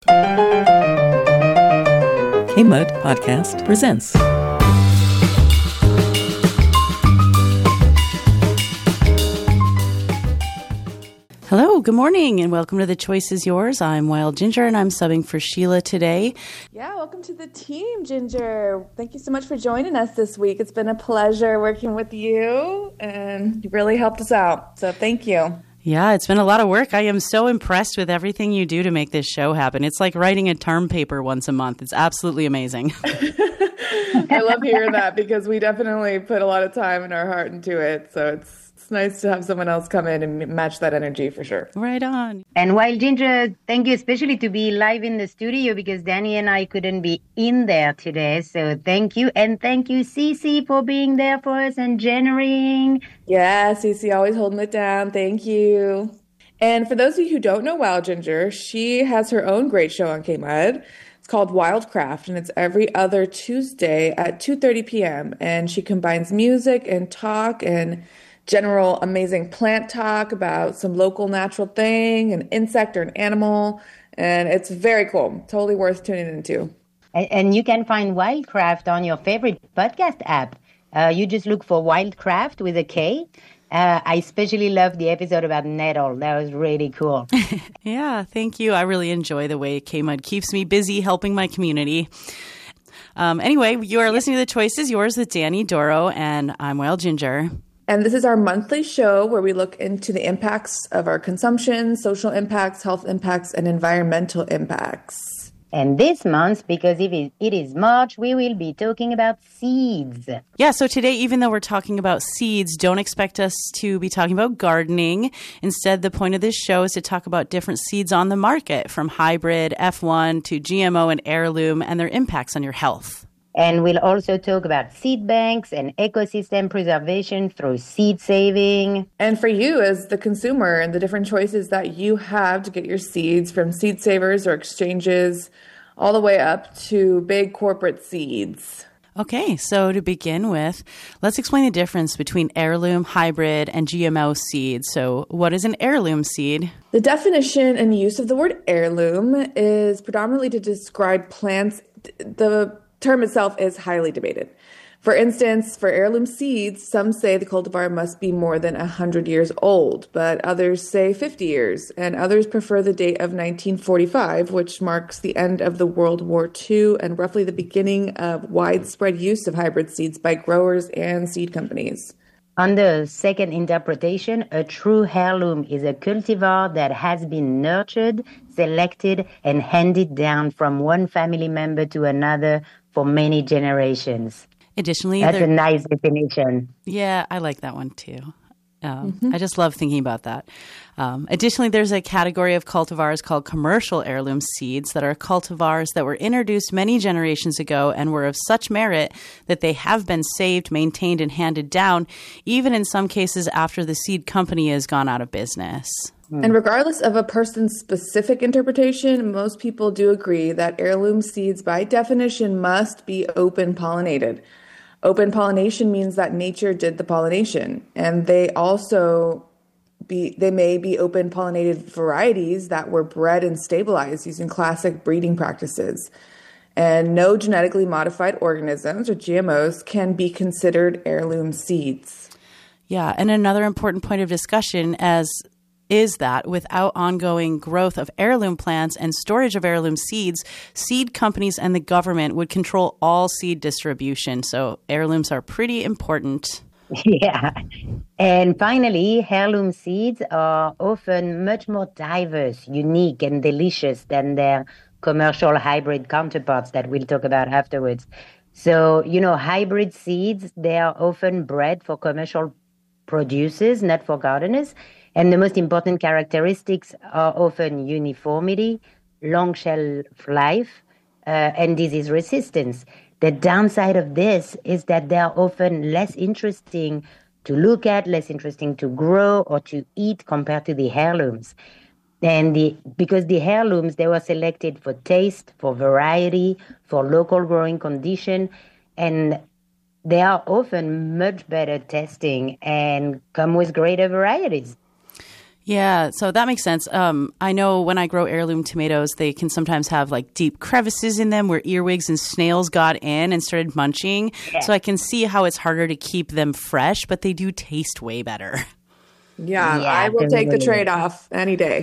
KMUD Podcast presents. Hello, good morning, and welcome to The Choice is Yours. I'm Wild Ginger, and I'm subbing for Sheila today. Yeah, welcome to the team, Ginger. Thank you so much for joining us this week. It's been a pleasure working with you, and you really helped us out, so thank you. Yeah, it's been a lot of work. I am so impressed with everything you do to make this show happen. It's like writing a term paper once a month. It's absolutely amazing. I love hearing that because we definitely put a lot of time and our heart into it, so it's nice to have someone else come in and match that energy for sure. Right on. And Wild Ginger, thank you especially to be live in the studio because Danny and I couldn't be in there today. So thank you. And thank you, Cece, for being there for us and generating. Yeah, Cece always holding it down. Thank you. And for those of you who don't know Wild Ginger, she has her own great show on KMUD. It's called Wildcraft, and it's every other Tuesday at 2:30 p.m. And she combines music and talk and general amazing plant talk about some local natural thing, an insect or an animal, and it's very cool. Totally worth tuning into. And you can find Wildcraft on your favorite podcast app. You just look for Wildcraft with a K. I especially love the episode about nettle. That was really cool. Yeah, thank you. I really enjoy the way KMUD keeps me busy helping my community. Anyway, you are listening to The Choice is Yours with Danny Doro, and I'm Wild Ginger. And this is our monthly show where we look into the impacts of our consumption, social impacts, health impacts, and environmental impacts. And this month, because it is March, we will be talking about seeds. Yeah, so today, even though we're talking about seeds, don't expect us to be talking about gardening. Instead, the point of this show is to talk about different seeds on the market, from hybrid, F1 to GMO and heirloom, and their impacts on your health. And we'll also talk about seed banks and ecosystem preservation through seed saving. And for you as the consumer and the different choices that you have to get your seeds, from seed savers or exchanges all the way up to big corporate seeds. Okay, so to begin with, let's explain the difference between heirloom, hybrid, and GMO seeds. So what is an heirloom seed? The definition and use of the word heirloom is predominantly to describe plants. The term itself is highly debated. For instance, for heirloom seeds, some say the cultivar must be more than 100 years old, but others say 50 years, and others prefer the date of 1945, which marks the end of the World War II and roughly the beginning of widespread use of hybrid seeds by growers and seed companies. Under second interpretation, a true heirloom is a cultivar that has been nurtured, selected, and handed down from one family member to another for many generations. Additionally, that's a nice definition. Yeah, I like that one too. I just love thinking about that. Additionally, there's a category of cultivars called commercial heirloom seeds that are cultivars that were introduced many generations ago and were of such merit that they have been saved, maintained, and handed down, even in some cases after the seed company has gone out of business. And regardless of a person's specific interpretation, most people do agree that heirloom seeds, by definition, must be open pollinated. Open pollination means that nature did the pollination, and they may be open pollinated varieties that were bred and stabilized using classic breeding practices. And no genetically modified organisms, or GMOs, can be considered heirloom seeds. Yeah, and another important point of discussion is that without ongoing growth of heirloom plants and storage of heirloom seeds, seed companies and the government would control all seed distribution. So heirlooms are pretty important. Yeah. And finally, heirloom seeds are often much more diverse, unique, and delicious than their commercial hybrid counterparts that we'll talk about afterwards. So, hybrid seeds, they are often bred for commercial producers, not for gardeners. And the most important characteristics are often uniformity, long shelf life, and disease resistance. The downside of this is that they are often less interesting to look at, less interesting to grow or to eat compared to the heirlooms. And because the heirlooms, they were selected for taste, for variety, for local growing condition, and they are often much better testing and come with greater varieties. Yeah, so that makes sense. I know when I grow heirloom tomatoes, they can sometimes have like deep crevices in them where earwigs and snails got in and started munching. Yeah. So I can see how it's harder to keep them fresh, but they do taste way better. Yeah, I will take the trade-off any day.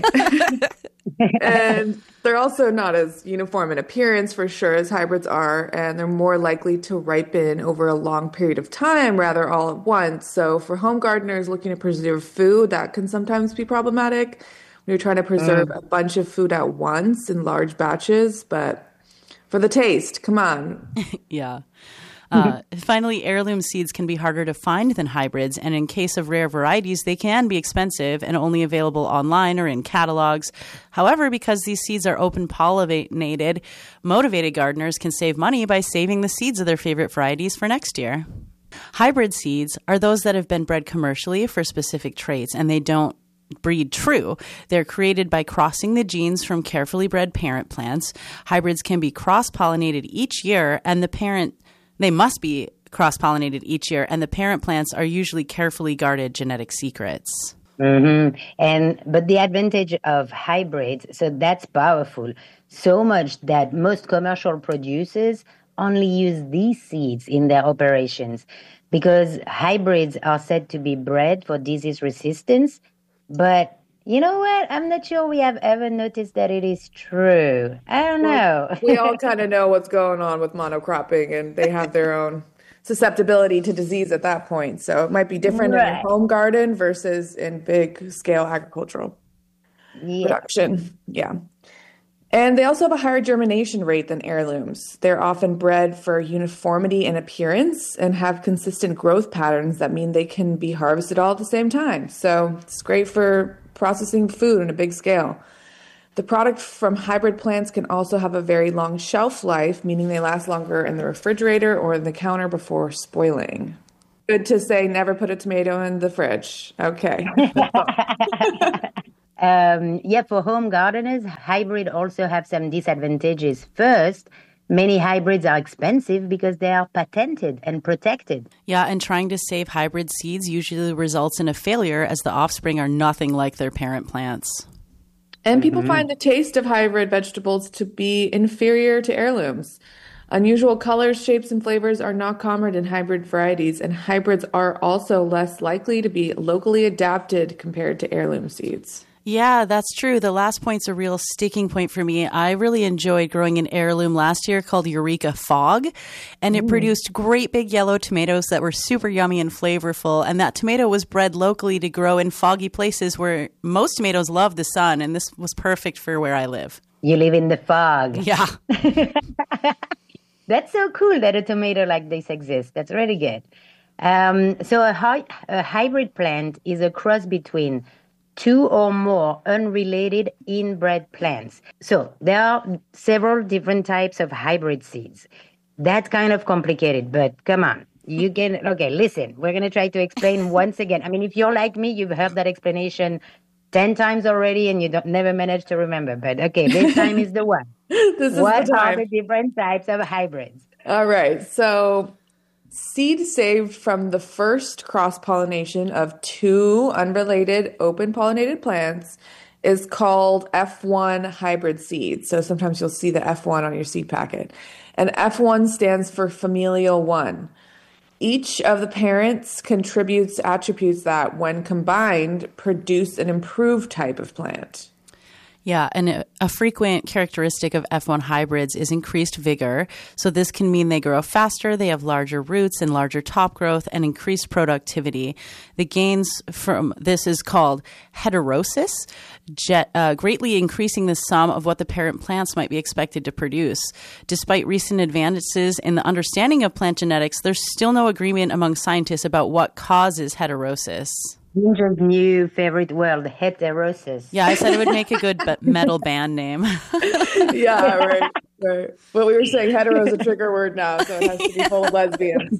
And they're also not as uniform in appearance for sure as hybrids are, and they're more likely to ripen over a long period of time rather all at once. So for home gardeners looking to preserve food, that can sometimes be problematic when you're trying to preserve a bunch of food at once in large batches. But for the taste, come on. Yeah. Finally, heirloom seeds can be harder to find than hybrids, and in case of rare varieties, they can be expensive and only available online or in catalogs. However, because these seeds are open-pollinated, motivated gardeners can save money by saving the seeds of their favorite varieties for next year. Hybrid seeds are those that have been bred commercially for specific traits, and they don't breed true. They're created by crossing the genes from carefully bred parent plants. Hybrids can be cross-pollinated each year, and they must be cross-pollinated each year, and the parent plants are usually carefully guarded genetic secrets. Mm-hmm. But the advantage of hybrids, so that's powerful, so much that most commercial producers only use these seeds in their operations because hybrids are said to be bred for disease resistance. But you know what? I'm not sure we have ever noticed that it is true. I don't know. We all kind of know what's going on with monocropping, and they have their own susceptibility to disease at that point. So it might be different in your home garden versus in big scale agricultural production. Yeah. And they also have a higher germination rate than heirlooms. They're often bred for uniformity in appearance and have consistent growth patterns that mean they can be harvested all at the same time. So it's great for processing food on a big scale. The product from hybrid plants can also have a very long shelf life, meaning they last longer in the refrigerator or in the counter before spoiling. Good to say never put a tomato in the fridge. Okay. For home gardeners, hybrid also have some disadvantages. First, many hybrids are expensive because they are patented and protected. Yeah, and trying to save hybrid seeds usually results in a failure as the offspring are nothing like their parent plants. And people find the taste of hybrid vegetables to be inferior to heirlooms. Unusual colors, shapes, and flavors are not common in hybrid varieties, and hybrids are also less likely to be locally adapted compared to heirloom seeds. Yeah, that's true. The last point's a real sticking point for me. I really enjoyed growing an heirloom last year called Eureka Fog, and it produced great big yellow tomatoes that were super yummy and flavorful. And that tomato was bred locally to grow in foggy places where most tomatoes love the sun, and this was perfect for where I live. You live in the fog. Yeah. That's so cool that a tomato like this exists. That's really good. So a hybrid plant is a cross between two or more unrelated inbred plants. So there are several different types of hybrid seeds. That's kind of complicated, but come on. Okay, listen, we're going to try to explain once again. I mean, if you're like me, you've heard that explanation 10 times already and you never managed to remember. But okay, this time is the one. What are the different types of hybrids? All right, so seed saved from the first cross-pollination of two unrelated open-pollinated plants is called F1 hybrid seed. So sometimes you'll see the F1 on your seed packet. And F1 stands for familial one. Each of the parents contributes attributes that, when combined, produce an improved type of plant. Yeah, and a frequent characteristic of F1 hybrids is increased vigor. So this can mean they grow faster, they have larger roots and larger top growth, and increased productivity. The gains from this is called heterosis, greatly increasing the sum of what the parent plants might be expected to produce. Despite recent advances in the understanding of plant genetics, there's still no agreement among scientists about what causes heterosis. Ginger's new favorite word, heterosis. Yeah, I said it would make a good metal band name. Yeah, right. Well, we were saying hetero is a trigger word now, so it has to be full of lesbians.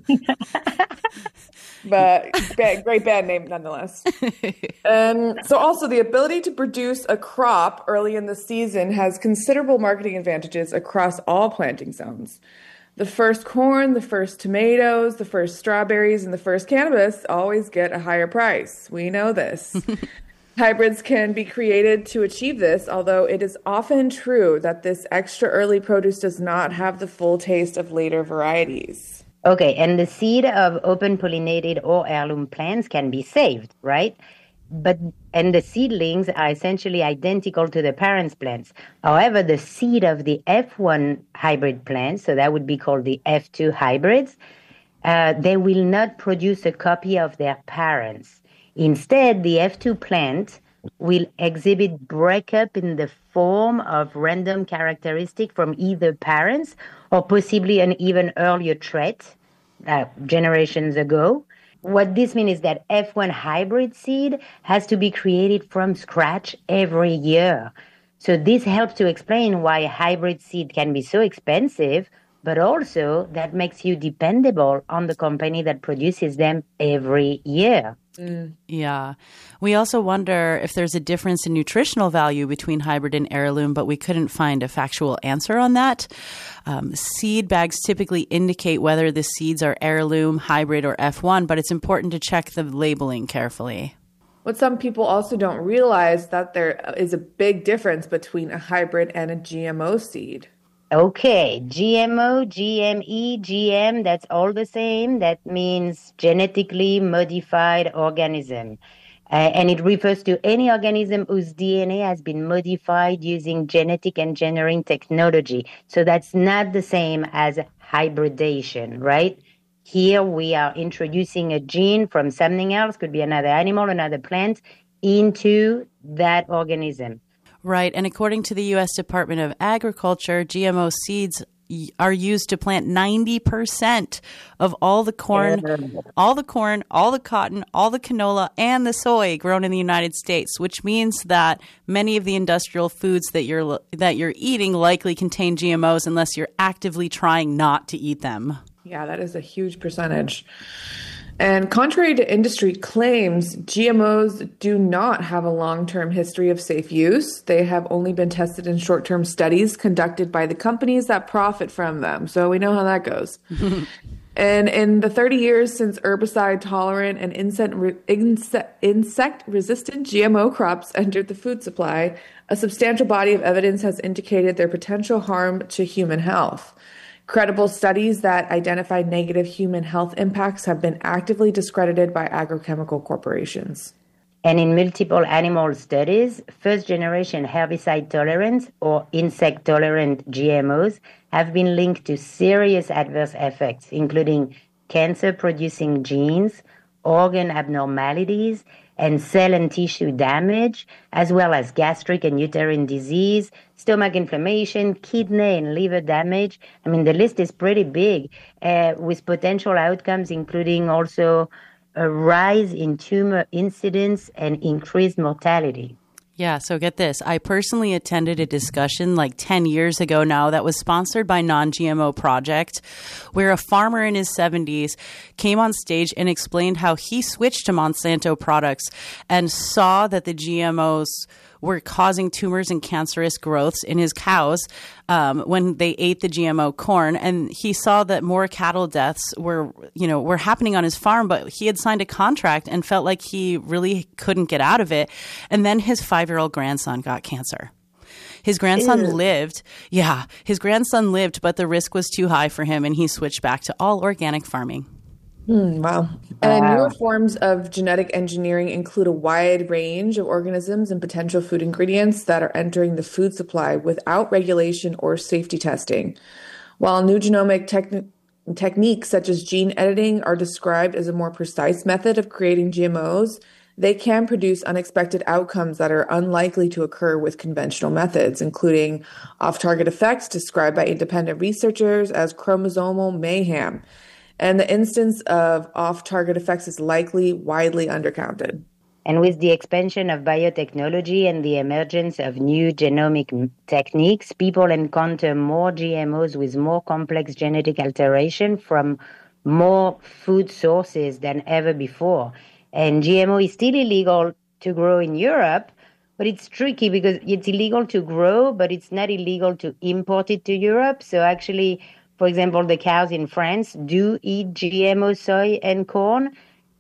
But great band name nonetheless. And so also the ability to produce a crop early in the season has considerable marketing advantages across all planting zones. The first corn, the first tomatoes, the first strawberries, and the first cannabis always get a higher price. We know this. Hybrids can be created to achieve this, although it is often true that this extra early produce does not have the full taste of later varieties. Okay, and the seed of open pollinated or heirloom plants can be saved, right? And the seedlings are essentially identical to the parents' plants. However, the seed of the F1 hybrid plants, so that would be called the F2 hybrids, they will not produce a copy of their parents. Instead, the F2 plant will exhibit breakup in the form of random characteristic from either parents or possibly an even earlier trait generations ago. What this means is that F1 hybrid seed has to be created from scratch every year. So this helps to explain why hybrid seed can be so expensive, but also that makes you dependable on the company that produces them every year. Yeah. We also wonder if there's a difference in nutritional value between hybrid and heirloom, but we couldn't find a factual answer on that. Seed bags typically indicate whether the seeds are heirloom, hybrid, or F1, but it's important to check the labeling carefully. What some people also don't realize that there is a big difference between a hybrid and a GMO seed. Okay, GMO, GME, GM, that's all the same. That means genetically modified organism. And it refers to any organism whose DNA has been modified using genetic engineering technology. So that's not the same as hybridization, right? Here we are introducing a gene from something else, could be another animal, another plant, into that organism. Right. And according to the U.S. Department of Agriculture, GMO seeds are used to plant 90% of all the corn, all the cotton, all the canola, and the soy grown in the United States, which means that many of the industrial foods that you're eating likely contain GMOs unless you're actively trying not to eat them. Yeah, that is a huge percentage. And contrary to industry claims, GMOs do not have a long-term history of safe use. They have only been tested in short-term studies conducted by the companies that profit from them. So we know how that goes. And in the 30 years since herbicide-tolerant and insect-resistant GMO crops entered the food supply, a substantial body of evidence has indicated their potential harm to human health. Credible studies that identify negative human health impacts have been actively discredited by agrochemical corporations. And in multiple animal studies, first-generation herbicide-tolerant or insect-tolerant GMOs have been linked to serious adverse effects, including cancer-producing genes, organ abnormalities, and cell and tissue damage, as well as gastric and uterine disease, stomach inflammation, kidney and liver damage. I mean, the list is pretty big, with potential outcomes including also a rise in tumor incidence and increased mortality. Yeah, so get this. I personally attended a discussion like 10 years ago now that was sponsored by Non-GMO Project, where a farmer in his 70s came on stage and explained how he switched to Monsanto products and saw that the GMOs were causing tumors and cancerous growths in his cows when they ate the GMO corn. And he saw that more cattle deaths were happening on his farm, but he had signed a contract and felt like he really couldn't get out of it. And then his 5-year-old grandson got cancer. His grandson lived. Yeah, his grandson lived, but the risk was too high for him, and he switched back to all organic farming. Wow. And newer forms of genetic engineering include a wide range of organisms and potential food ingredients that are entering the food supply without regulation or safety testing. While new genomic techniques such as gene editing are described as a more precise method of creating GMOs, they can produce unexpected outcomes that are unlikely to occur with conventional methods, including off-target effects described by independent researchers as chromosomal mayhem. And the instance of off-target effects is likely widely undercounted. And with the expansion of biotechnology and the emergence of new genomic techniques, people encounter more GMOs with more complex genetic alteration from more food sources than ever before. And GMO is still illegal to grow in Europe, but it's tricky because it's illegal to grow, but it's not illegal to import it to Europe. So actually, for example, the cows in France do eat GMO soy and corn,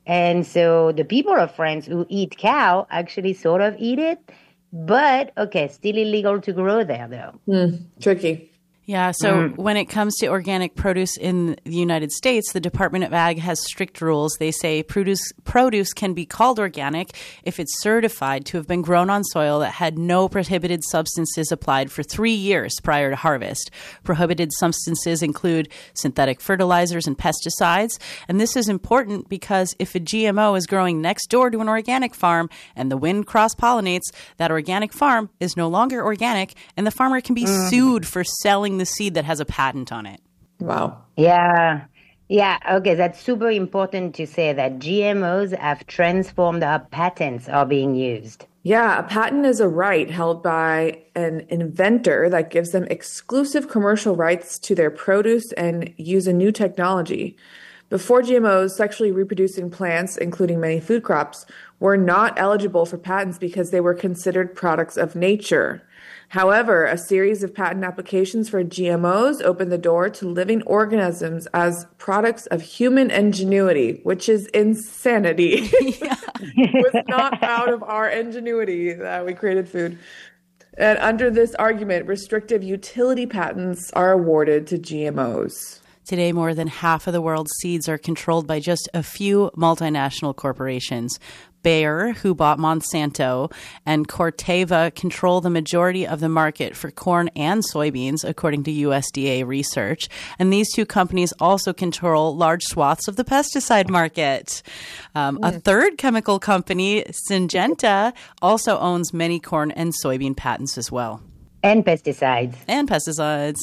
And so the people of France who eat cow actually sort of eat it, but okay, still illegal to grow there though. Tricky. Yeah, so when it comes to organic produce in the United States, the Department of Ag has strict rules. They say produce can be called organic if it's certified to have been grown on soil that had no prohibited substances applied for 3 years prior to harvest. Prohibited substances include synthetic fertilizers and pesticides. And this is important because if a GMO is growing next door to an organic farm and the wind cross-pollinates, that organic farm is no longer organic and the farmer can be sued for selling the seed that has a patent on it. Wow. Yeah. Yeah. Okay. That's super important to say that GMOs have transformed how patents are being used. Yeah, a patent is a right held by an inventor that gives them exclusive commercial rights to their produce and use a new technology. Before GMOs, sexually reproducing plants, including many food crops, were not eligible for patents because they were considered products of nature. However, a series of patent applications for GMOs opened the door to living organisms as products of human ingenuity, which is insanity. It was not out of our ingenuity that we created food. And under this argument, restrictive utility patents are awarded to GMOs. Today, more than half of the world's seeds are controlled by just a few multinational corporations. Bayer, who bought Monsanto, and Corteva control the majority of the market for corn and soybeans, according to USDA research. And these two companies also control large swaths of the pesticide market. A third chemical company, Syngenta, also owns many corn and soybean patents as well. And pesticides. And pesticides.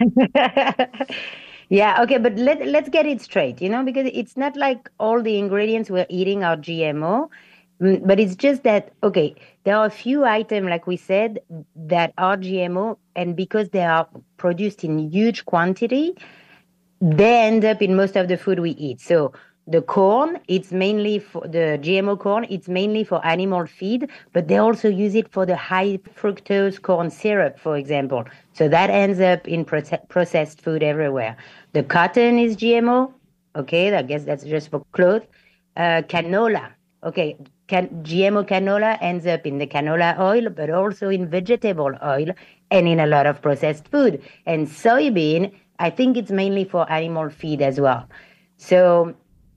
Yeah, okay, but let's get it straight, because it's not like all the ingredients we're eating are GMO, but it's just that, okay, there are a few items, like we said, that are GMO, and because they are produced in huge quantity, they end up in most of the food we eat. So the corn, it's mainly for the GMO corn, it's mainly for animal feed, but they also use it for the high fructose corn syrup, for example. So that ends up in processed food everywhere. The cotton is GMO. Okay, I guess that's just for clothes. Canola. Okay, GMO canola ends up in the canola oil, but also in vegetable oil and in a lot of processed food. And soybean, I think it's mainly for animal feed as well. So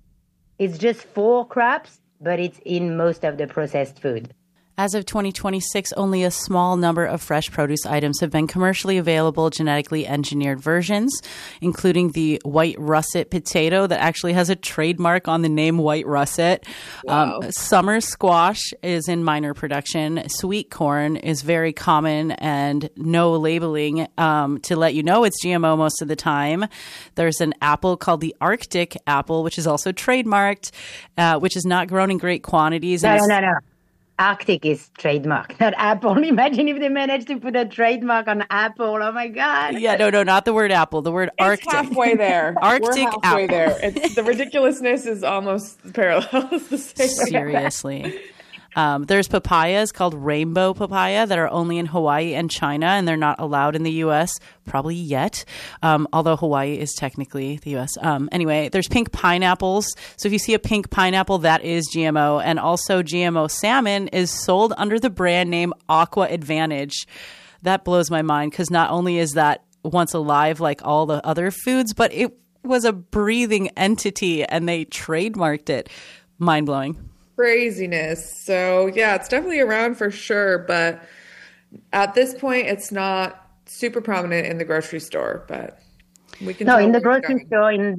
it's just 4 crops, but it's in most of the processed food. As of 2026, only a small number of fresh produce items have been commercially available genetically engineered versions, including the white russet potato that actually has a trademark on the name white russet. Wow. Summer squash is in minor production. Sweet corn is very common and no labeling to let you know it's GMO most of the time. There's an apple called the Arctic apple, which is also trademarked, which is not grown in great quantities. No. Arctic is trademark, not Apple. Imagine if they managed to put a trademark on Apple. Oh my God. Yeah, no, not the word apple, the word Arctic. It's halfway there. Arctic We're halfway apple. there. The ridiculousness is almost parallel. It's the same. Seriously. There's papayas called rainbow papaya that are only in Hawaii and China, and they're not allowed in the U.S. probably yet, although Hawaii is technically the U.S. Anyway, there's pink pineapples. So if you see a pink pineapple, that is GMO. And also GMO salmon is sold under the brand name Aqua Advantage. That blows my mind because not only is that once alive like all the other foods, but it was a breathing entity and they trademarked it. Mind-blowing. Craziness. So yeah, it's definitely around for sure, but at this point it's not super prominent in the grocery store, but we can in the grocery store, in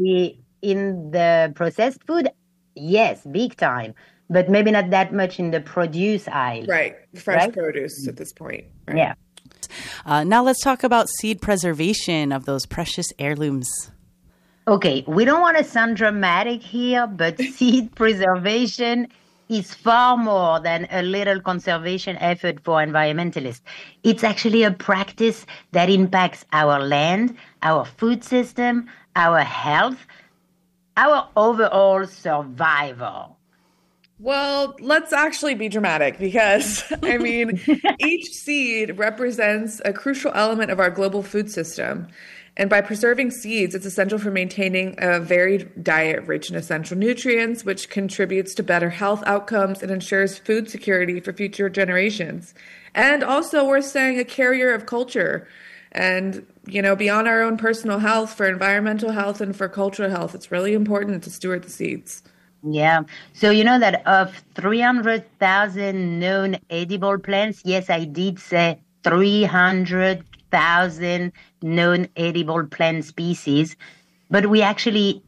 the processed food, yes, big time, but maybe not that much in the produce aisle. Right. Fresh produce at this point. Right? Yeah. Now let's talk about seed preservation of those precious heirlooms. Okay, we don't want to sound dramatic here, but seed preservation is far more than a little conservation effort for environmentalists. It's actually a practice that impacts our land, our food system, our health, our overall survival. Well, let's actually be dramatic because, I mean, each seed represents a crucial element of our global food system. And by preserving seeds, it's essential for maintaining a varied diet rich in essential nutrients, which contributes to better health outcomes and ensures food security for future generations. And also, worth saying, a carrier of culture. And, beyond our own personal health, for environmental health and for cultural health, it's really important to steward the seeds. Yeah. So you know that of 300,000 known edible plants, yes, I did say 300,000 known edible plant species, but we actually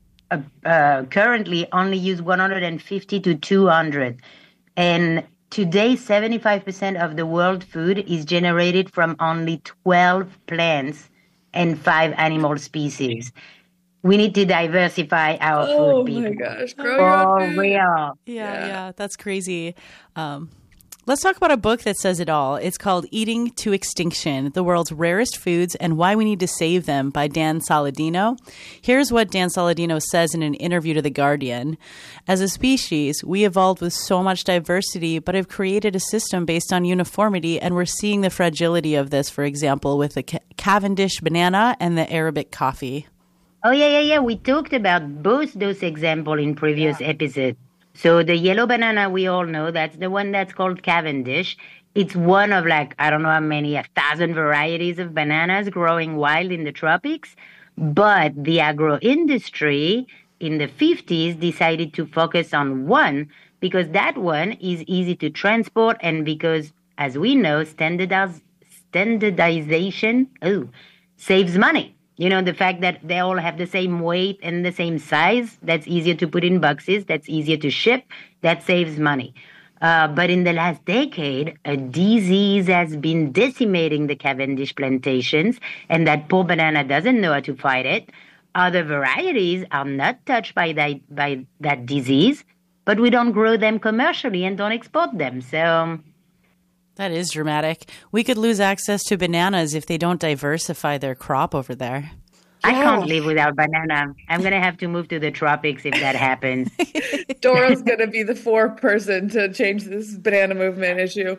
currently only use 150 to 200. And today, 75% of the world food is generated from only 12 plants and 5 animal species. We need to diversify our food, people. Oh my gosh, grow your own food. Real. Yeah, that's crazy. Let's talk about a book that says it all. It's called Eating to Extinction, The World's Rarest Foods and Why We Need to Save Them by Dan Saladino. Here's what Dan Saladino says in an interview to The Guardian. As a species, we evolved with so much diversity, but have created a system based on uniformity, and we're seeing the fragility of this, for example, with the Cavendish banana and the Arabic coffee. Oh, yeah. We talked about both those examples in previous episodes. So the yellow banana, we all know, that's the one that's called Cavendish. It's one of I don't know how many, 1,000 varieties of bananas growing wild in the tropics. But the agro industry in the 50s decided to focus on one because that one is easy to transport and because, as we know, standardization saves money. The fact that they all have the same weight and the same size, that's easier to put in boxes, that's easier to ship, that saves money. But in the last decade, a disease has been decimating the Cavendish plantations, and that poor banana doesn't know how to fight it. Other varieties are not touched by that disease, but we don't grow them commercially and don't export them. So that is dramatic. We could lose access to bananas if they don't diversify their crop over there. I can't live without banana. I'm going to have to move to the tropics if that happens. Dora's going to be the fourth person to change this banana movement issue.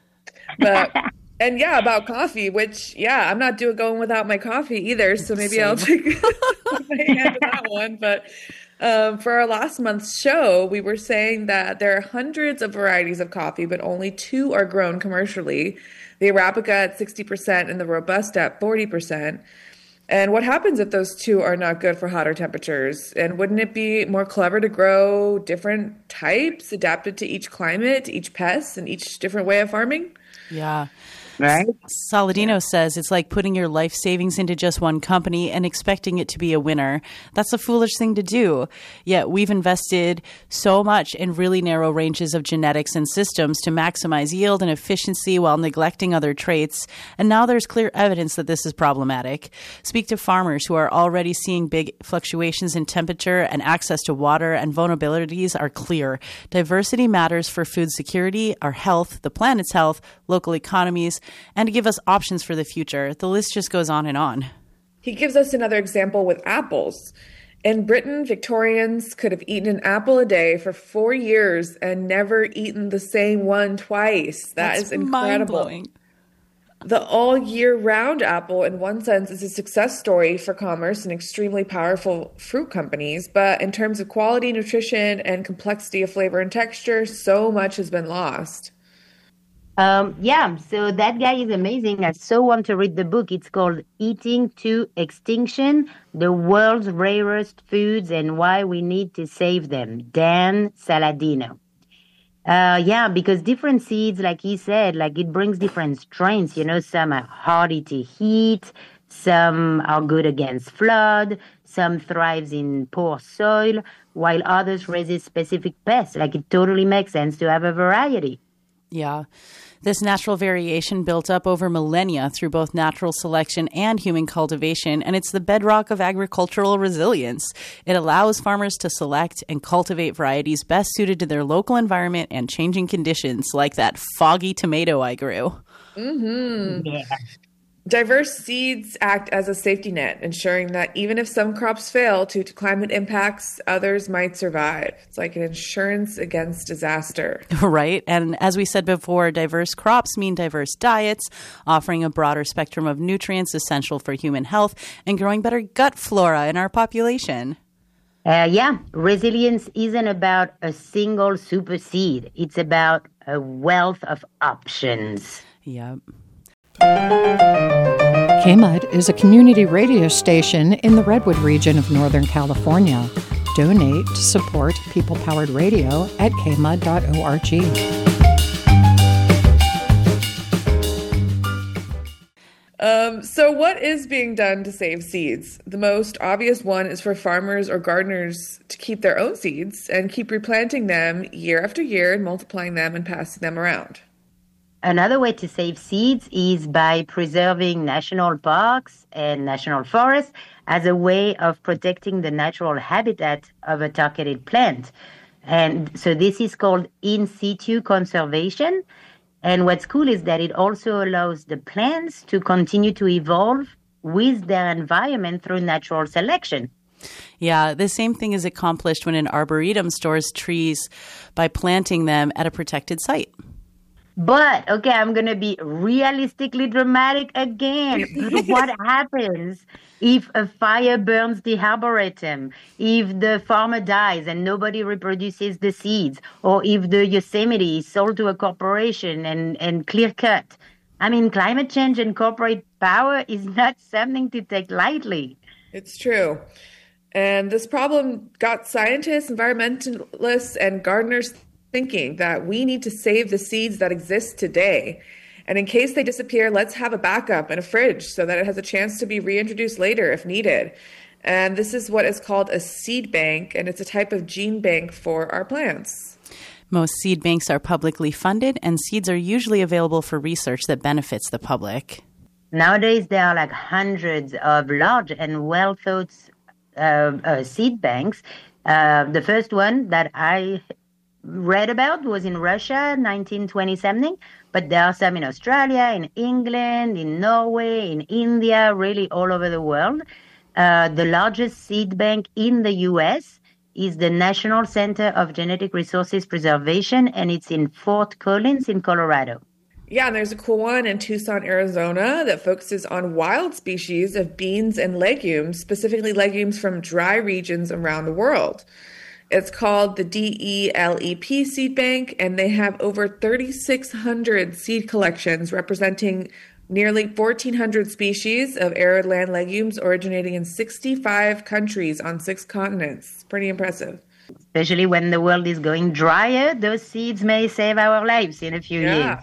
But and about coffee, which I'm not going without my coffee either. So maybe I'll take my hand to that one. But for our last month's show, we were saying that there are hundreds of varieties of coffee, but only 2 are grown commercially. The Arabica at 60% and the Robusta at 40%. And what happens if those 2 are not good for hotter temperatures? And wouldn't it be more clever to grow different types adapted to each climate, to each pest, and each different way of farming? Yeah. Right? Saladino says it's like putting your life savings into just one company and expecting it to be a winner. That's a foolish thing to do. Yet we've invested so much in really narrow ranges of genetics and systems to maximize yield and efficiency while neglecting other traits. And now there's clear evidence that this is problematic. Speak to farmers who are already seeing big fluctuations in temperature, and access to water and vulnerabilities are clear. Diversity matters for food security, our health, the planet's health, local economies, and to give us options for the future. The list just goes on and on. He gives us another example with apples. In Britain, Victorians could have eaten an apple a day for 4 years and never eaten the same one twice. That's incredible. Mind-blowing. The all-year-round apple, in one sense, is a success story for commerce and extremely powerful fruit companies. But in terms of quality, nutrition, and complexity of flavor and texture, so much has been lost. So that guy is amazing. I so want to read the book. It's called Eating to Extinction, The World's Rarest Foods and Why We Need to Save Them. Dan Saladino. Because different seeds, like he said, it brings different strengths. Some are hardy to heat, some are good against flood, some thrives in poor soil, while others resist specific pests. It totally makes sense to have a variety. Yeah. This natural variation built up over millennia through both natural selection and human cultivation, and it's the bedrock of agricultural resilience. It allows farmers to select and cultivate varieties best suited to their local environment and changing conditions, like that foggy tomato I grew. Mm-hmm. Yeah. Diverse seeds act as a safety net, ensuring that even if some crops fail due to climate impacts, others might survive. It's like an insurance against disaster. Right. And as we said before, diverse crops mean diverse diets, offering a broader spectrum of nutrients essential for human health and growing better gut flora in our population. Resilience isn't about a single super seed. It's about a wealth of options. Yep. KMUD is a community radio station in the Redwood region of Northern California. Donate to support people-powered radio at kmud.org. So what is being done to save seeds? The most obvious one is for farmers or gardeners to keep their own seeds and keep replanting them year after year and multiplying them and passing them around. Another way to save seeds is by preserving national parks and national forests as a way of protecting the natural habitat of a targeted plant. And so this is called in situ conservation. And what's cool is that it also allows the plants to continue to evolve with their environment through natural selection. Yeah, the same thing is accomplished when an arboretum stores trees by planting them at a protected site. But, okay, I'm going to be realistically dramatic again. But what happens if a fire burns the arboretum, if the farmer dies and nobody reproduces the seeds, or if the Yosemite is sold to a corporation and clear cut? I mean, climate change and corporate power is not something to take lightly. It's true. And this problem got scientists, environmentalists, and gardeners thinking that we need to save the seeds that exist today. And in case they disappear, let's have a backup in a fridge so that it has a chance to be reintroduced later if needed. And this is what is called a seed bank, and it's a type of gene bank for our plants. Most seed banks are publicly funded, and seeds are usually available for research that benefits the public. Nowadays, there are like hundreds of large and well-thought seed banks. The first one that I read about was in Russia, 1920 something, but there are some in Australia, in England, in Norway, in India, really all over the world. The largest seed bank in the U.S. is the National Center of Genetic Resources Preservation, and it's in Fort Collins in Colorado. Yeah, and there's a cool one in Tucson, Arizona that focuses on wild species of beans and legumes, specifically legumes from dry regions around the world. It's called the DELEP Seed Bank, and they have over 3,600 seed collections representing nearly 1,400 species of arid land legumes originating in 65 countries on 6 continents. Pretty impressive. Especially when the world is going drier, those seeds may save our lives in a few years.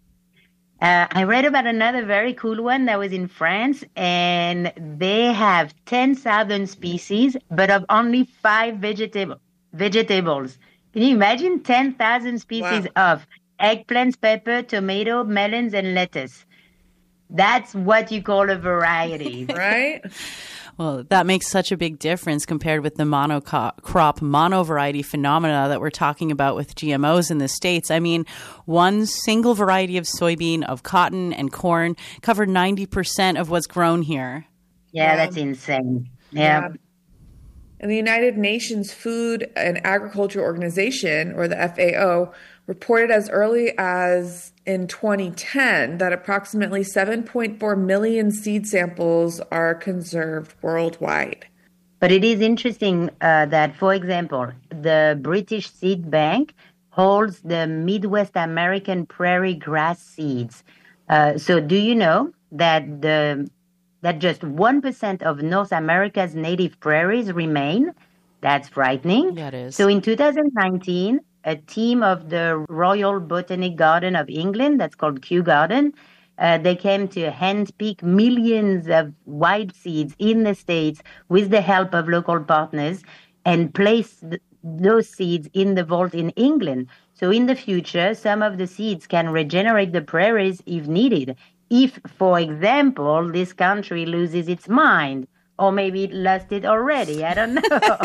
I read about another very cool one that was in France, and they have 10,000 species, but of only 5 vegetables. Can you imagine 10,000 species of eggplants, pepper, tomato, melons, and lettuce? That's what you call a variety. Right? Well, that makes such a big difference compared with the monocrop, monovariety phenomena that we're talking about with GMOs in the States. I mean, one single variety of soybean, of cotton, and corn covered 90% of what's grown here. Yeah, that's insane. Yeah. And the United Nations Food and Agriculture Organization, or the FAO, reported as early as in 2010 that approximately 7.4 million seed samples are conserved worldwide. But it is interesting that, for example, the British Seed Bank holds the Midwest American prairie grass seeds. So do you know that just 1% of North America's native prairies remain? That's frightening. Yeah, it is. So in 2019, a team of the Royal Botanic Garden of England, that's called Kew Garden, they came to handpick millions of wild seeds in the States with the help of local partners and place those seeds in the vault in England. So in the future, some of the seeds can regenerate the prairies if needed. If, for example, this country loses its mind, or maybe it lost it already, I don't know.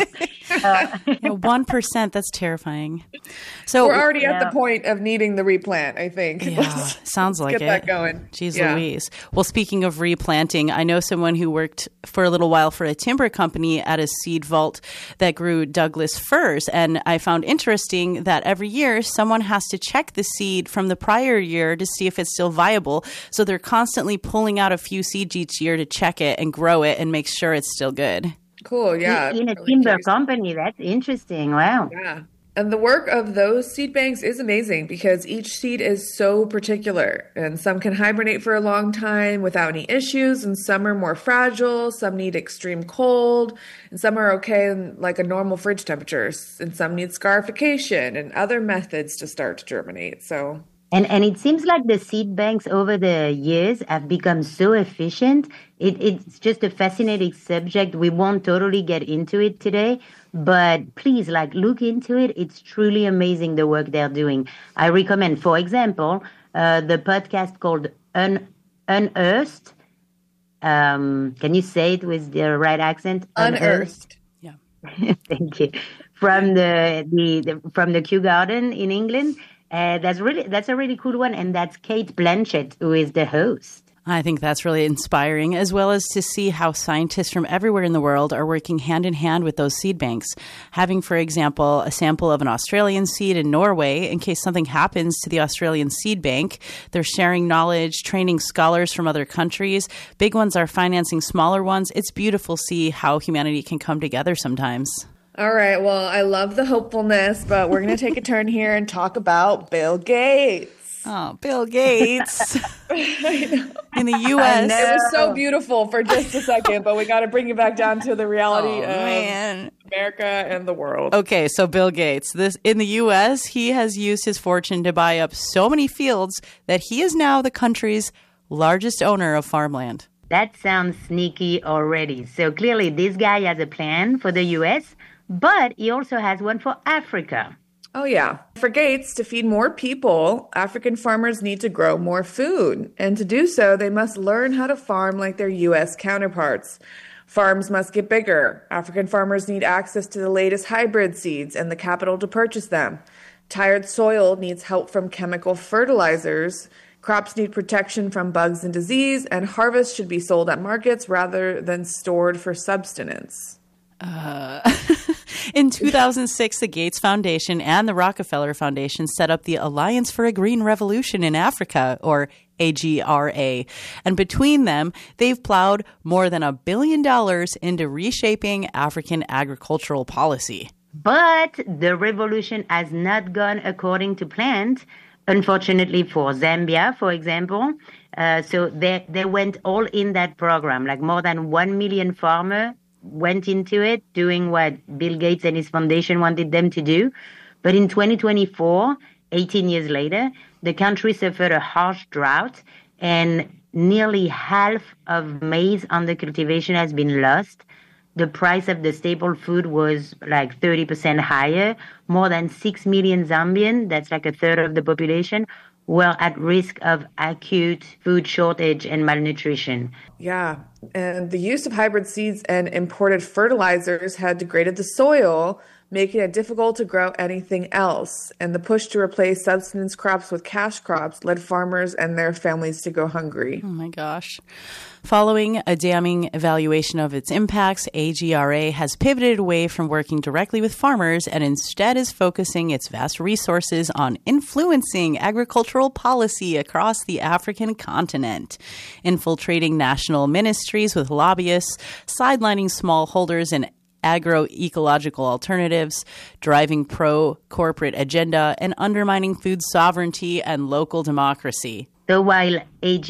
1%, that's terrifying. So we're already at the point of needing the replant, I think. Yeah, sounds like get it. That going. Jeez Louise. Well, speaking of replanting, I know someone who worked for a little while for a timber company at a seed vault that grew Douglas firs. And I found interesting that every year someone has to check the seed from the prior year to see if it's still viable. So they're constantly pulling out a few seeds each year to check it and grow it and make sure it's still good. Cool, yeah. In a timber company, that's interesting. Wow. Yeah. And the work of those seed banks is amazing because each seed is so particular. And some can hibernate for a long time without any issues, and some are more fragile, some need extreme cold, and some are okay in like a normal fridge temperature, and some need scarification and other methods to start to germinate. So And it seems like the seed banks over the years have become so efficient. It's just a fascinating subject. We won't totally get into it today, but please, look into it. It's truly amazing the work they're doing. I recommend, for example, the podcast called Unearthed. Can you say it with the right accent? Unearthed. Yeah. Thank you. From the Kew Garden in England. That's a really cool one, and that's Kate Blanchett, who is the host. I think that's really inspiring, as well as to see how scientists from everywhere in the world are working hand in hand with those seed banks. Having, for example, a sample of an Australian seed in Norway, in case something happens to the Australian seed bank. They're sharing knowledge, training scholars from other countries. Big ones are financing smaller ones. It's beautiful to see how humanity can come together sometimes. All right. Well, I love the hopefulness, but we're going to take a turn here and talk about Bill Gates. Oh, Bill Gates. In the U.S. It was so beautiful for just a second, but we got to bring you back down to the reality of America and the world. Okay, so Bill Gates. In the U.S., he has used his fortune to buy up so many fields that he is now the country's largest owner of farmland. That sounds sneaky already. So clearly this guy has a plan for the U.S., but he also has one for Africa. Oh, yeah. For Gates to feed more people, African farmers need to grow more food. And to do so, they must learn how to farm like their U.S. counterparts. Farms must get bigger. African farmers need access to the latest hybrid seeds and the capital to purchase them. Tired soil needs help from chemical fertilizers. Crops need protection from bugs and disease, and harvest should be sold at markets rather than stored for subsistence. In 2006, the Gates Foundation and the Rockefeller Foundation set up the Alliance for a Green Revolution in Africa, or AGRA. And between them, they've plowed more than $1 billion into reshaping African agricultural policy. But the revolution has not gone according to plan. Unfortunately for Zambia, for example. So they went all in that program, like more than 1 million farmers went into it, doing what Bill Gates and his foundation wanted them to do. But in 2024, 18 years later, the country suffered a harsh drought, and nearly half of maize under cultivation has been lost. The price of the staple food was like 30% higher. More than 6 million Zambians, that's like a third of the population, were at risk of acute food shortage and malnutrition. Yeah, and the use of hybrid seeds and imported fertilizers had degraded the soil, making it difficult to grow anything else. And the push to replace subsistence crops with cash crops led farmers and their families to go hungry. Oh my gosh. Following a damning evaluation of its impacts, AGRA has pivoted away from working directly with farmers and instead is focusing its vast resources on influencing agricultural policy across the African continent, infiltrating national ministries with lobbyists, sidelining smallholders and agroecological alternatives, driving pro-corporate agenda, and undermining food sovereignty and local democracy. So while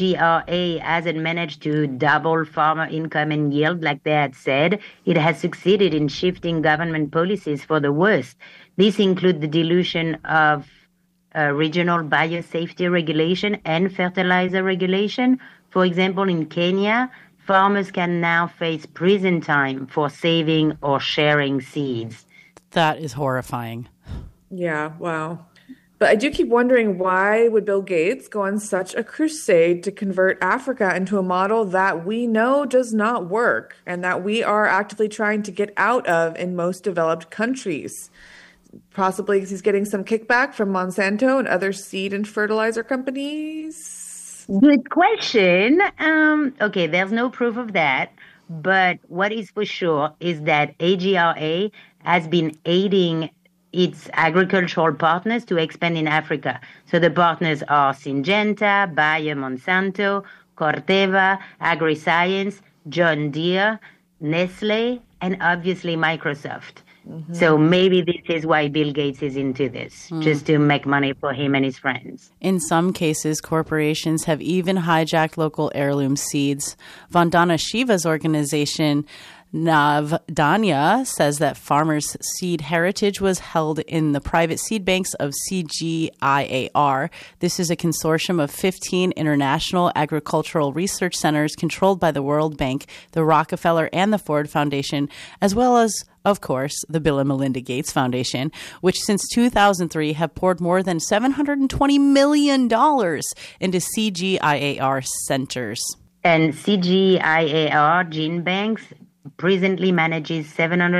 AGRA hasn't managed to double farmer income and yield like they had said, it has succeeded in shifting government policies for the worse. These include the dilution of regional biosafety regulation and fertilizer regulation. For example, in Kenya, farmers can now face prison time for saving or sharing seeds. That is horrifying. Yeah, wow. But I do keep wondering, why would Bill Gates go on such a crusade to convert Africa into a model that we know does not work and that we are actively trying to get out of in most developed countries? Possibly because he's getting some kickback from Monsanto and other seed and fertilizer companies. Good question. Okay, there's no proof of that. But what is for sure is that AGRA has been aiding its agricultural partners to expand in Africa. So the partners are Syngenta, Bayer, Monsanto, Corteva, AgriScience, John Deere, Nestle, and obviously Microsoft. Mm-hmm. So maybe this is why Bill Gates is into this, just to make money for him and his friends. In some cases, corporations have even hijacked local heirloom seeds. Vandana Shiva's organization, Navdanya, says that farmers' seed heritage was held in the private seed banks of CGIAR. This is a consortium of 15 international agricultural research centers controlled by the World Bank, the Rockefeller and the Ford Foundation, as well as, of course, the Bill and Melinda Gates Foundation, which since 2003 have poured more than $720 million into CGIAR centers. And CGIAR gene banks presently manages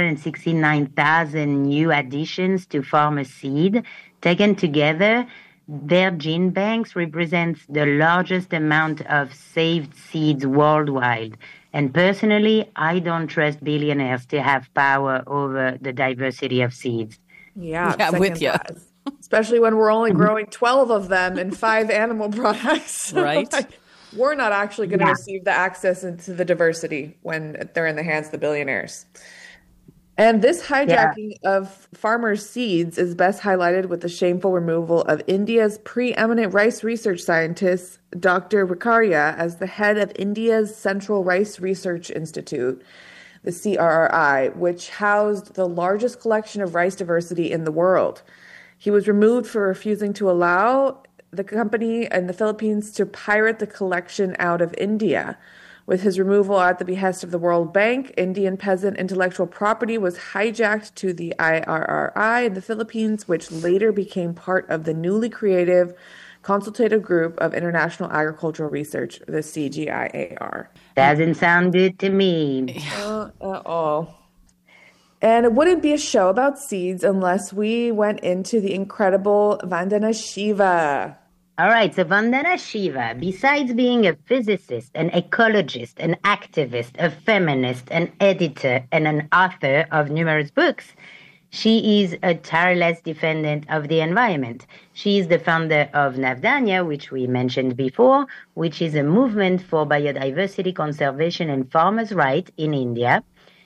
769,000 new additions to farmer seed. Taken together, their gene banks represents the largest amount of saved seeds worldwide. And personally, I don't trust billionaires to have power over the diversity of seeds. Yeah, with you. Especially when we're only growing 12 of them and 5 animal products. Right. We're not actually going to receive the access into the diversity when they're in the hands of the billionaires. And this hijacking of farmers' seeds is best highlighted with the shameful removal of India's preeminent rice research scientist, Dr. Rikaria, as the head of India's Central Rice Research Institute, the CRRI, which housed the largest collection of rice diversity in the world. He was removed for refusing to allow the company in the Philippines to pirate the collection out of India. With his removal at the behest of the World Bank, Indian peasant intellectual property was hijacked to the IRRI in the Philippines, which later became part of the newly created Consultative Group of International Agricultural Research, the CGIAR. Doesn't sound good to me. At And it wouldn't be a show about seeds unless we went into the incredible Vandana Shiva. All right, so Vandana Shiva, besides being a physicist, an ecologist, an activist, a feminist, an editor, and an author of numerous books, she is a tireless defendant of the environment. She is the founder of Navdanya, which we mentioned before, which is a movement for biodiversity conservation and farmers' rights in India,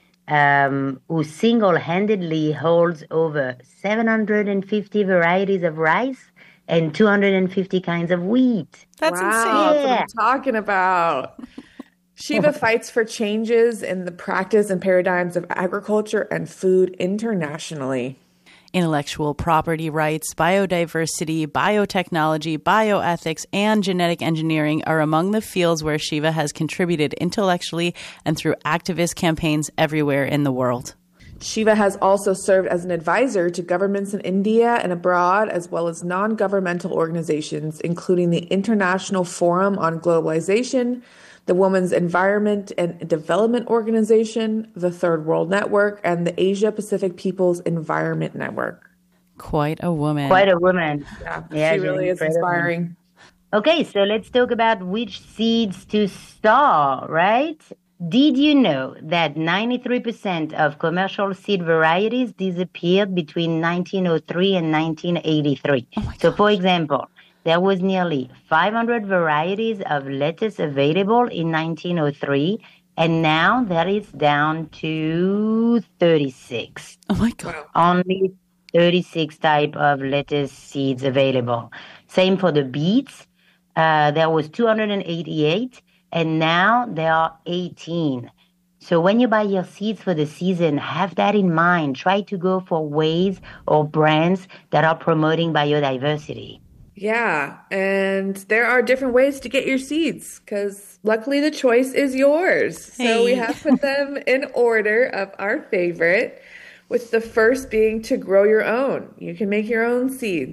who single-handedly holds over 750 varieties of rice and 250 kinds of wheat. That's insane. That's what I'm talking about. Shiva fights for changes in the practice and paradigms of agriculture and food internationally. Intellectual property rights, biodiversity, biotechnology, bioethics, and genetic engineering are among the fields where Shiva has contributed intellectually and through activist campaigns everywhere in the world. Shiva has also served as an advisor to governments in India and abroad, as well as non-governmental organizations, including the International Forum on Globalization, the Women's Environment and Development Organization, the Third World Network, and the Asia Pacific People's Environment Network. Quite a woman. Quite a woman. Yeah, she really is inspiring. Okay, so let's talk about which seeds to store, right? Did you know that 93% of commercial seed varieties disappeared between 1903 and 1983? So, for example, there was nearly 500 varieties of lettuce available in 1903, and now that is down to 36. Oh, my God. Only 36 type of lettuce seeds available. Same for the beets. There was 288. And now there are 18. So when you buy your seeds for the season, have that in mind. Try to go for ways or brands that are promoting biodiversity. Yeah, and there are different ways to get your seeds because luckily the choice is yours. So we have put them in order of our favorite, with the first being to grow your own. You can make your own seeds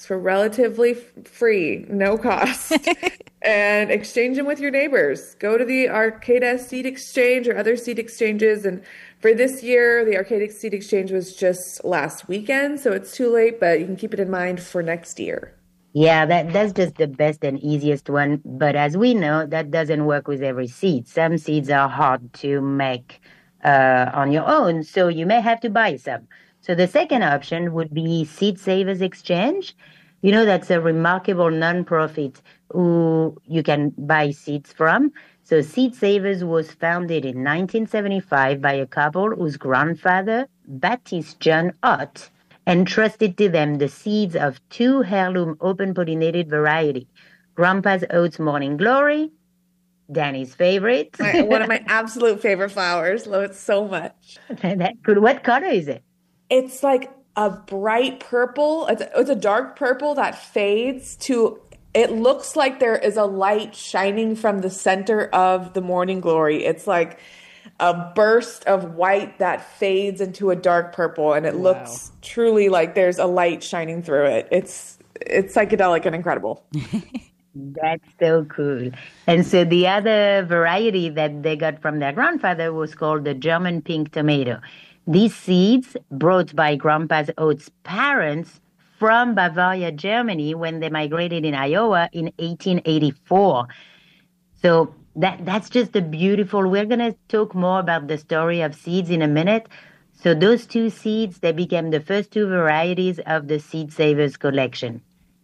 for relatively free, no cost, and exchange them with your neighbors. Go to the Arcata Seed Exchange or other seed exchanges. And for this year, the Arcata Seed Exchange was just last weekend, so it's too late, but you can keep it in mind for next year. Yeah, that's just the best and easiest one. But as we know, that doesn't work with every seed. Some seeds are hard to make on your own, so you may have to buy some. So the second option would be Seed Savers Exchange. You know, that's a remarkable nonprofit who you can buy seeds from. So Seed Savers was founded in 1975 by a couple whose grandfather, Baptiste John Ott, entrusted to them the seeds of 2 heirloom open-pollinated variety, Grandpa's Oats Morning Glory, Danny's favorite. One of my absolute favorite flowers. Love it so much. That's good. What color is it? It's like a bright purple. It's a dark purple that fades to, it looks like there is a light shining from the center of the morning glory. It's like a burst of white that fades into a dark purple, and it looks truly like there's a light shining through it. It's psychedelic and incredible. That's so cool. And so the other variety that they got from their grandfather was called the German pink tomato. These seeds, brought by Grandpa's Oats' parents from Bavaria, Germany, when they migrated in Iowa in 1884. So that's just a beautiful. We're going to talk more about the story of seeds in a minute. So those 2 seeds, they became the first 2 varieties of the Seed Savers collection.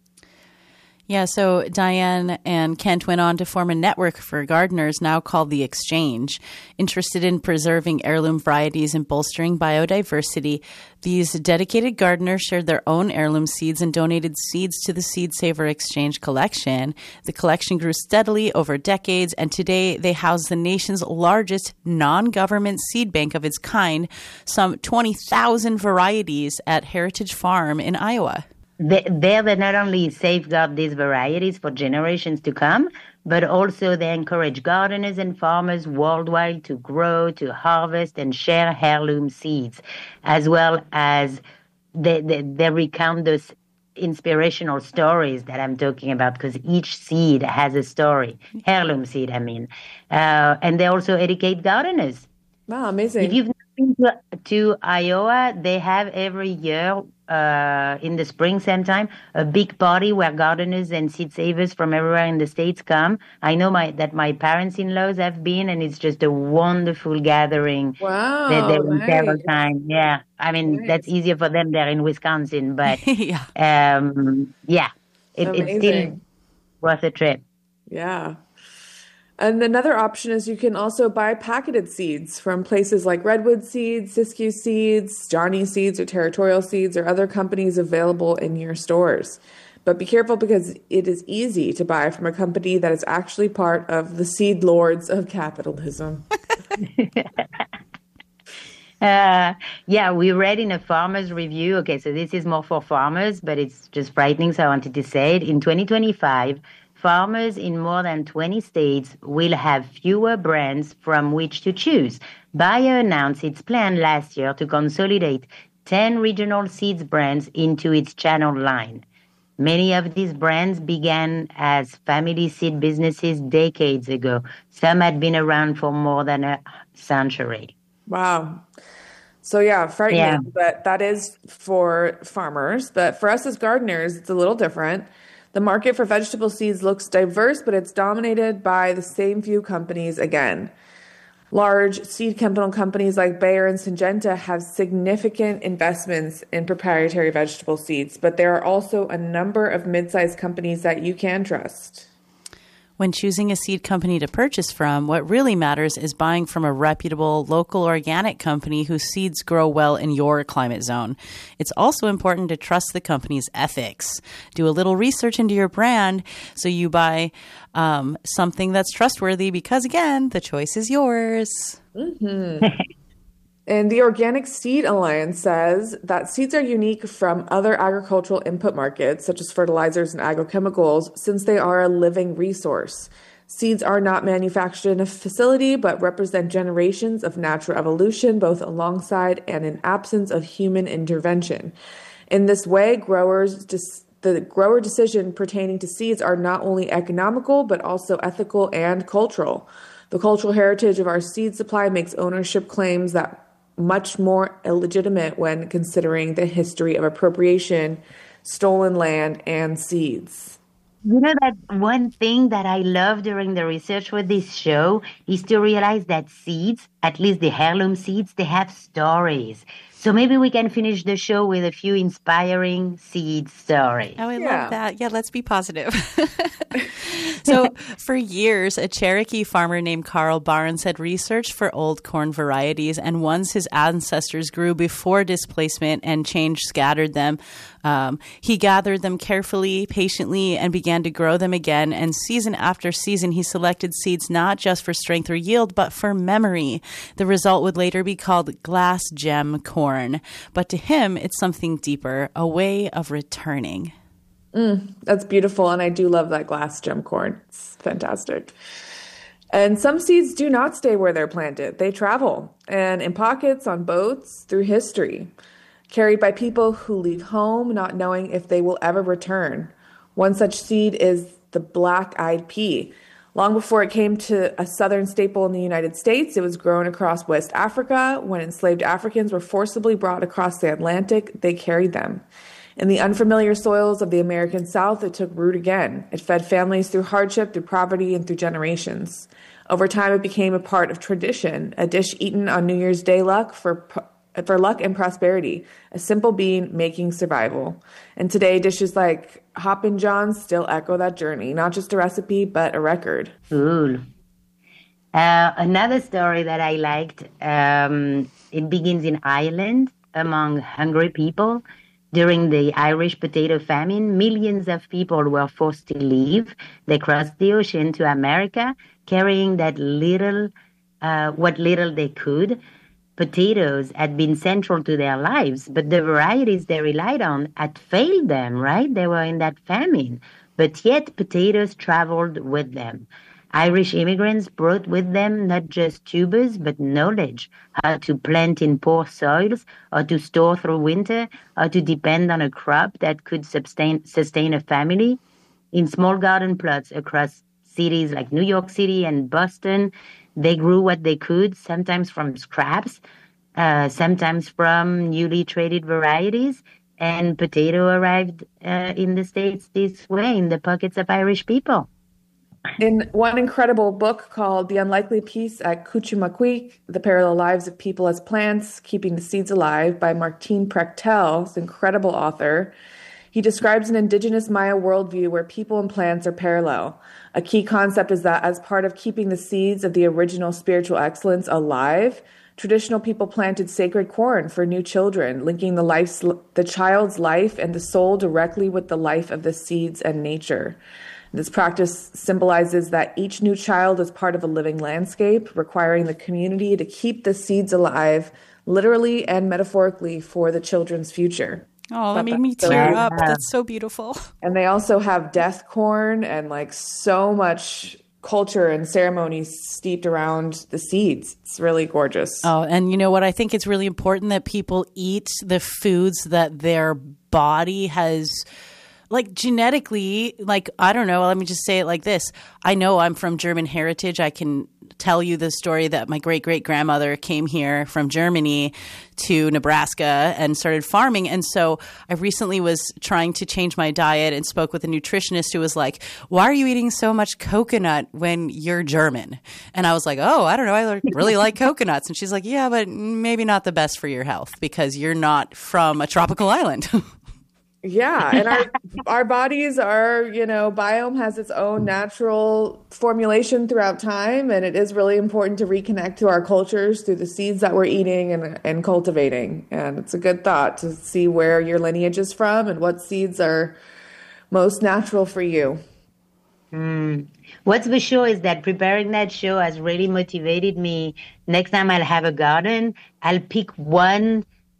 Yeah, so Diane and Kent went on to form a network for gardeners now called The Exchange. Interested in preserving heirloom varieties and bolstering biodiversity, these dedicated gardeners shared their own heirloom seeds and donated seeds to the Seed Saver Exchange collection. The collection grew steadily over decades, and today they house the nation's largest non-government seed bank of its kind, some 20,000 varieties at Heritage Farm in Iowa. They not only safeguard these varieties for generations to come, but also they encourage gardeners and farmers worldwide to grow, to harvest, and share heirloom seeds, as well as they recount those inspirational stories that I'm talking about, because each seed has a story, heirloom seed, I mean. And they also educate gardeners. Wow, amazing. If you've been to Iowa, they have every year in the spring sometime a big party where gardeners and seed savers from everywhere in the States come. I know that my parents-in-laws have been, and it's just a wonderful gathering. Wow, that they will nice. all time. Yeah, I mean, Nice. That's easier for them there in Wisconsin, but Yeah. It's still worth a trip. Yeah. And another option is you can also buy packeted seeds from places like Redwood Seeds, Siskiyou Seeds, Johnny Seeds, or Territorial Seeds, or other companies available in your stores. But be careful, because it is easy to buy from a company that is actually part of the seed lords of capitalism. We read in a farmer's review. Okay, so this is more for farmers, but it's just frightening, so I wanted to say it. In 2025, farmers in more than 20 states will have fewer brands from which to choose. Bayer announced its plan last year to consolidate 10 regional seeds brands into its channel line. Many of these brands began as family seed businesses decades ago. Some had been around for more than a century. Wow. So frightening, but that is for farmers. But for us as gardeners, it's a little different. The market for vegetable seeds looks diverse, but it's dominated by the same few companies again. Large seed chemical companies like Bayer and Syngenta have significant investments in proprietary vegetable seeds, but there are also a number of mid-sized companies that you can trust. When choosing a seed company to purchase from, what really matters is buying from a reputable local organic company whose seeds grow well in your climate zone. It's also important to trust the company's ethics. Do a little research into your brand so you buy something that's trustworthy, because, again, the choice is yours. Mm-hmm. And the Organic Seed Alliance says that seeds are unique from other agricultural input markets, such as fertilizers and agrochemicals, since they are a living resource. Seeds are not manufactured in a facility, but represent generations of natural evolution, both alongside and in absence of human intervention. In this way, growers the grower decision pertaining to seeds are not only economical, but also ethical and cultural. The cultural heritage of our seed supply makes ownership claims that much more illegitimate when considering the history of appropriation, stolen land, and seeds. You know that one thing that I love during the research for this show is to realize that seeds, at least the heirloom seeds, they have stories. So maybe we can finish the show with a few inspiring seed stories. Oh, I love that. Yeah, let's be positive. So for years, a Cherokee farmer named Carl Barnes had researched for old corn varieties, and ones his ancestors grew before displacement and change scattered them. He gathered them carefully, patiently, and began to grow them again. And season after season, he selected seeds not just for strength or yield, but for memory. The result would later be called glass gem corn. But to him, it's something deeper, a way of returning. That's beautiful. And I do love that glass gem corn. It's fantastic. And some seeds do not stay where they're planted. They travel, and in pockets, on boats, through history, carried by people who leave home not knowing if they will ever return. One such seed is the black-eyed pea. Long before it came to a southern staple in the United States, it was grown across West Africa. When enslaved Africans were forcibly brought across the Atlantic, they carried them. In the unfamiliar soils of the American South, it took root again. It fed families through hardship, through poverty, and through generations. Over time, it became a part of tradition, a dish eaten on New Year's Day for luck and prosperity, a simple bean making survival. And today, dishes like Hoppin' John's still echo that journey, not just a recipe, but a record. Cool. Another story that I liked, it begins in Ireland among hungry people. During the Irish potato famine, millions of people were forced to leave. They crossed the ocean to America, carrying that what little they could. Potatoes had been central to their lives, but the varieties they relied on had failed them, right? They were in that famine. But yet potatoes traveled with them. Irish immigrants brought with them not just tubers, but knowledge, how to plant in poor soils, or to store through winter, or to depend on a crop that could sustain a family. In small garden plots across cities like New York City and Boston, they grew what they could, sometimes from scraps, sometimes from newly traded varieties, and potato arrived in the States this way, in the pockets of Irish people. In one incredible book called The Unlikely Peace at Cuchumacwic, The Parallel Lives of People as Plants, Keeping the Seeds Alive by Martín Prechtel, this incredible author, he describes an indigenous Maya worldview where people and plants are parallel. A key concept is that as part of keeping the seeds of the original spiritual excellence alive, traditional people planted sacred corn for new children, linking the child's life and the soul directly with the life of the seeds and nature. This practice symbolizes that each new child is part of a living landscape, requiring the community to keep the seeds alive, literally and metaphorically, for the children's future. Oh, that made me tear up. That's so beautiful. And they also have death corn and like so much culture and ceremonies steeped around the seeds. It's really gorgeous. Oh, and you know what? I think it's really important that people eat the foods that their body has, like genetically, like, I don't know, let me just say it like this. I know I'm from German heritage. I can tell you the story that my great-great-grandmother came here from Germany to Nebraska and started farming. And so I recently was trying to change my diet and spoke with a nutritionist who was like, why are you eating so much coconut when you're German? And I was like, oh, I don't know. I really like coconuts. And she's like, yeah, but maybe not the best for your health because you're not from a tropical island. Yeah, and our bodies are, biome has its own natural formulation throughout time, and it is really important to reconnect to our cultures through the seeds that we're eating and cultivating. And it's a good thought to see where your lineage is from and what seeds are most natural for you. What's for sure is that preparing that show has really motivated me. Next time I'll have a garden, I'll pick one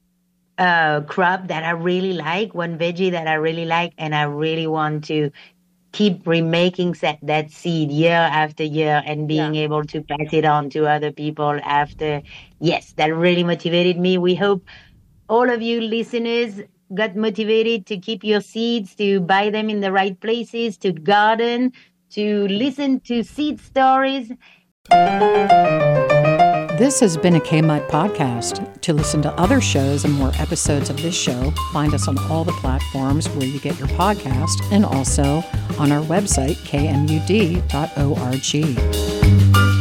crop that I really like, one veggie that I really like, and I really want to keep remaking that seed year after year and being able to pass it on to other people after. Yes, that really motivated me. We hope all of you listeners got motivated to keep your seeds, to buy them in the right places, to garden, to listen to seed stories. This has been a KMUT podcast. To listen to other shows and more episodes of this show, find us on all the platforms where you get your podcast and also on our website, kmud.org.